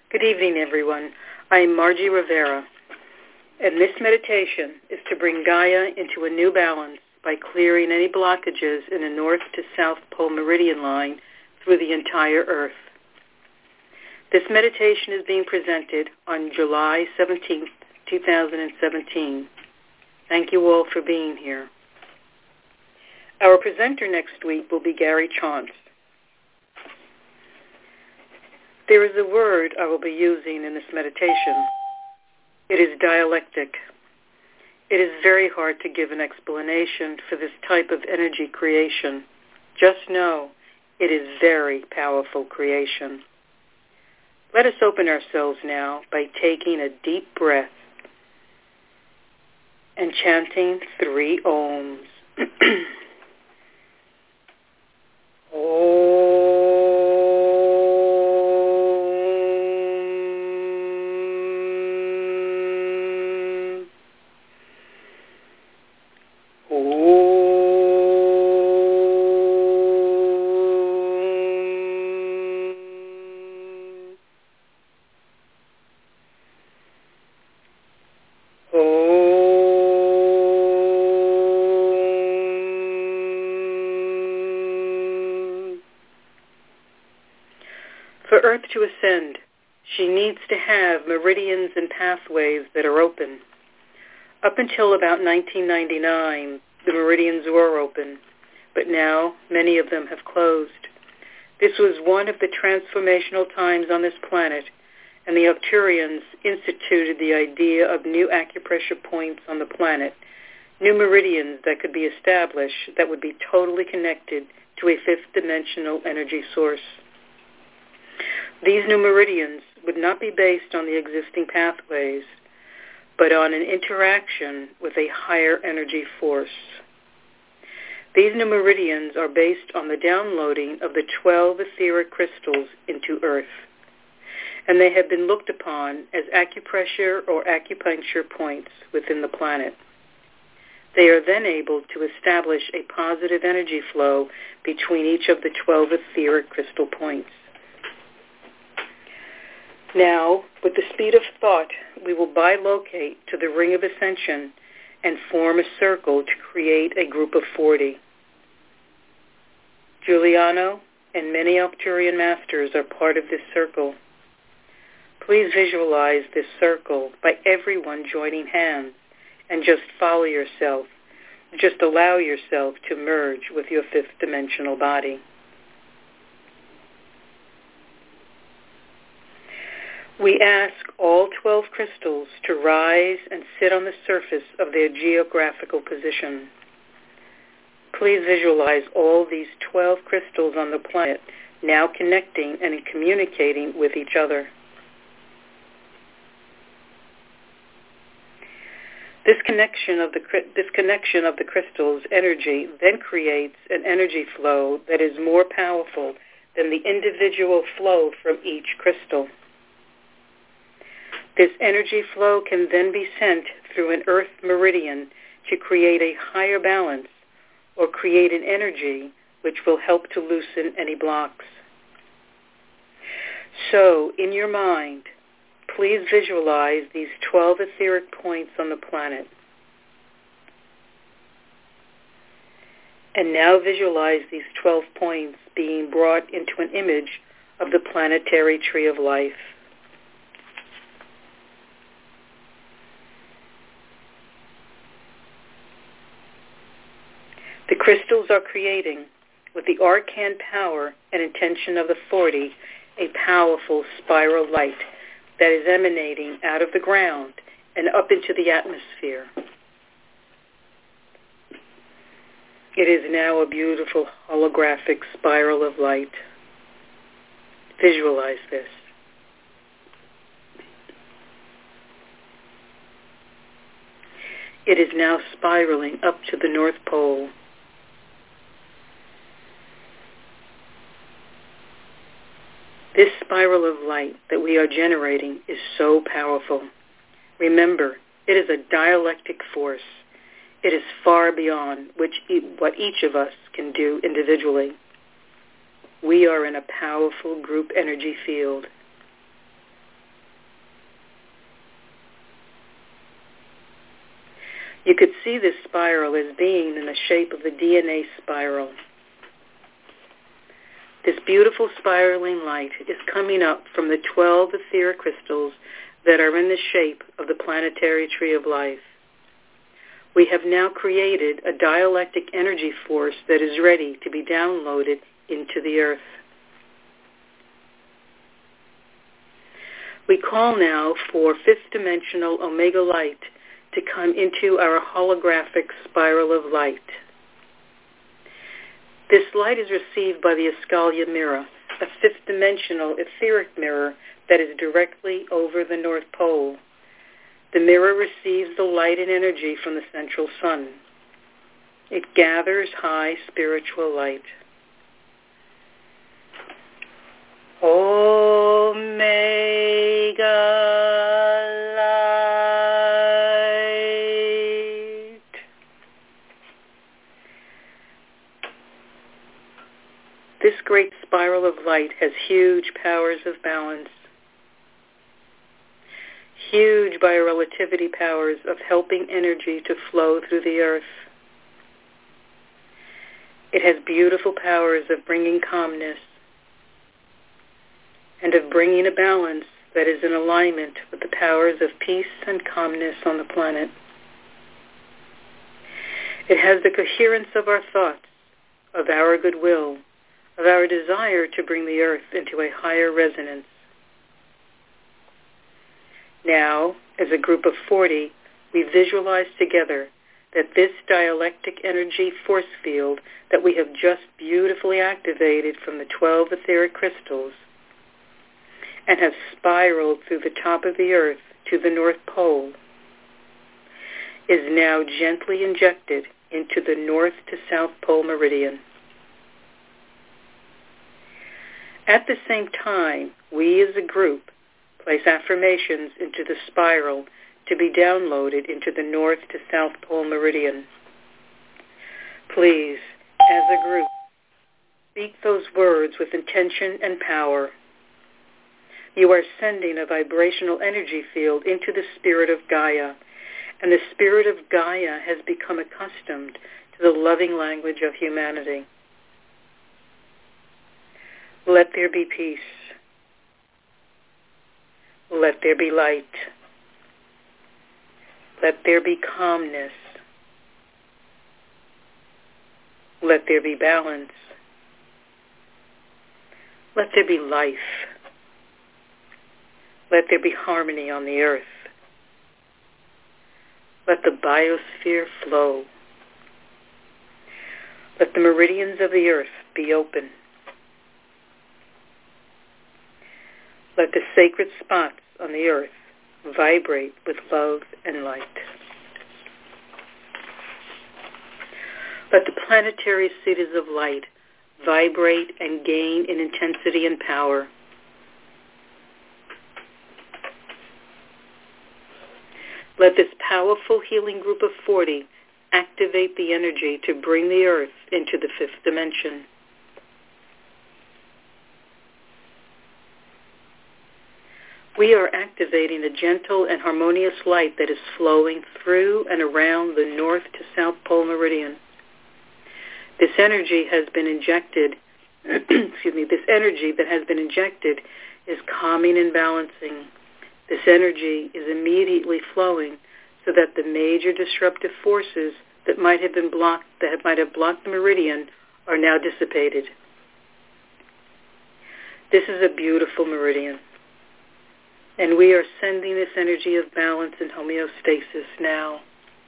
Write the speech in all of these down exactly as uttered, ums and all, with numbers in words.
Good evening, everyone. I am Margie Rivera, and this meditation is to bring Gaia into a new balance by clearing any blockages in the north to south pole meridian line through the entire Earth. This meditation is being presented on July seventeenth, two thousand seventeen. Thank you all for being here. Our presenter next week will be Gary Chance. There is a word I will be using in this meditation. It is dialectic. It is very hard to give an explanation for this type of energy creation. Just know it is very powerful creation. Let us open ourselves now by taking a deep breath and chanting three Ohms. Om. For Earth to ascend, she needs to have meridians and pathways that are open. Up until about nineteen ninety-nine, the meridians were open, but now many of them have closed. This was one of the transformational times on this planet, and the Arcturians instituted the idea of new acupressure points on the planet, new meridians that could be established that would be totally connected to a fifth dimensional energy source. These new meridians would not be based on the existing pathways, but on an interaction with a higher energy force. These new meridians are based on the downloading of the twelve etheric crystals into Earth, and they have been looked upon as acupressure or acupuncture points within the planet. They are then able to establish a positive energy flow between each of the twelve etheric crystal points. Now, with the speed of thought, we will bilocate to the ring of ascension and form a circle to create a group of forty. Giuliano and many Arcturian masters are part of this circle. Please visualize this circle by everyone joining hands and just follow yourself. Just allow yourself to merge with your fifth dimensional body. We ask all twelve crystals to rise and sit on the surface of their geographical position. Please visualize all these twelve crystals on the planet now connecting and communicating with each other. This connection of the this connection of the crystal's energy then creates an energy flow that is more powerful than the individual flow from each crystal. This energy flow can then be sent through an earth meridian to create a higher balance or create an energy which will help to loosen any blocks. So, in your mind, please visualize these twelve etheric points on the planet. And now visualize these twelve points being brought into an image of the planetary tree of life. The crystals are creating, with the arcane power and intention of the forty, a powerful spiral light that is emanating out of the ground and up into the atmosphere. It is now a beautiful holographic spiral of light. Visualize this. It is now spiraling up to the North Pole. This spiral of light that we are generating is so powerful. Remember, it is a dialectic force. It is far beyond which e- what each of us can do individually. We are in a powerful group energy field. You could see this spiral as being in the shape of a D N A spiral. This beautiful spiraling light is coming up from the twelve etheric crystals that are in the shape of the planetary tree of life. We have now created a dialectic energy force that is ready to be downloaded into the earth. We call now for fifth dimensional Omega light to come into our holographic spiral of light. This light is received by the Escalia mirror, a fifth dimensional etheric mirror that is directly over the North Pole. The mirror receives the light and energy from the central sun. It gathers high spiritual light. Omega light. This great spiral of light has huge powers of balance, huge biorelativity powers of helping energy to flow through the earth. It has beautiful powers of bringing calmness and of bringing a balance that is in alignment with the powers of peace and calmness on the planet. It has the coherence of our thoughts, of our goodwill, of our desire to bring the earth into a higher resonance. Now, as a group of forty, we visualize together that this dialectic energy force field that we have just beautifully activated from the twelve etheric crystals and have spiraled through the top of the earth to the North Pole is now gently injected into the North to South Pole meridian. At the same time, we as a group place affirmations into the spiral to be downloaded into the North to South Pole meridian. Please, as a group, speak those words with intention and power. You are sending a vibrational energy field into the spirit of Gaia, and the spirit of Gaia has become accustomed to the loving language of humanity. Let there be peace. Let there be light. Let there be calmness. Let there be balance. Let there be life. Let there be harmony on the earth. Let the biosphere flow. Let the meridians of the earth be open. Let the sacred spots on the earth vibrate with love and light. Let the planetary cities of light vibrate and gain in intensity and power. Let this powerful healing group of forty activate the energy to bring the earth into the fifth dimension. We are activating a gentle and harmonious light that is flowing through and around the North to South Pole meridian. This energy has been injected, excuse me, this energy that has been injected is calming and balancing. This energy is immediately flowing so that the major disruptive forces that might have been blocked, that might have blocked the meridian, are now dissipated. This is a beautiful meridian, and we are sending this energy of balance and homeostasis now.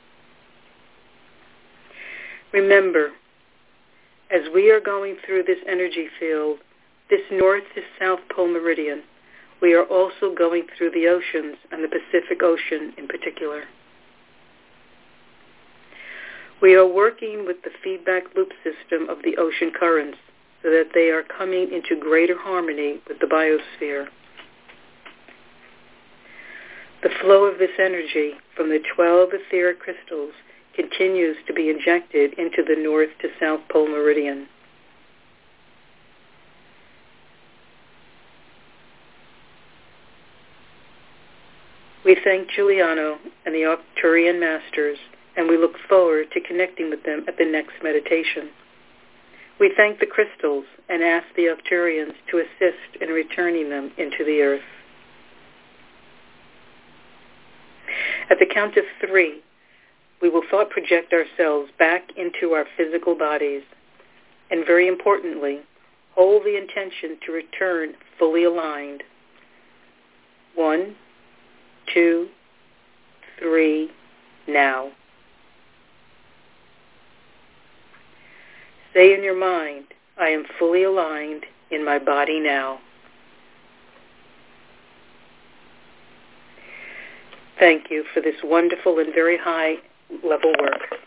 Remember, as we are going through this energy field, this North to South Pole meridian, we are also going through the oceans and the Pacific Ocean in particular. We are working with the feedback loop system of the ocean currents so that they are coming into greater harmony with the biosphere. The flow of this energy from the twelve etheric crystals continues to be injected into the North to South Pole meridian. We thank Giuliano and the Arcturian Masters and we look forward to connecting with them at the next meditation. We thank the crystals and ask the Arcturians to assist in returning them into the earth. At the count of three, we will thought project ourselves back into our physical bodies, and very importantly, hold the intention to return fully aligned. One, two, three, now. Say in your mind, I am fully aligned in my body now. Thank you for this wonderful and very high level work.